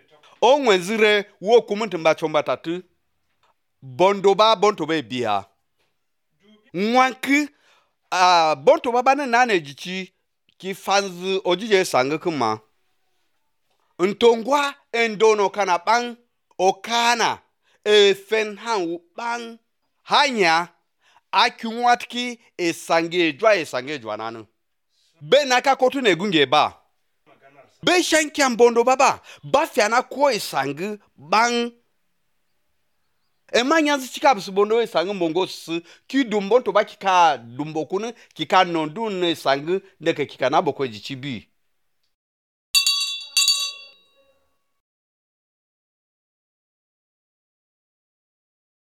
O nwenzire wo kumuntimba chomba tatu. Bontoba biha. Nwanki bontoba bana nane jichi ki fanzu ojije sangu kuma. Ntongwa endono kana bang okana fen han bang hanya akunwatki esange jwa nanu. Be naka kotu negunge ba. Be shankyam bondo baba ba fiana ko esangu bang Emanyanzi chikabsu bondo esangu mongo su ki dumbo to ba kika dumbo kunu kika nondu ne sangu ndeke kika nabo ko jichibi.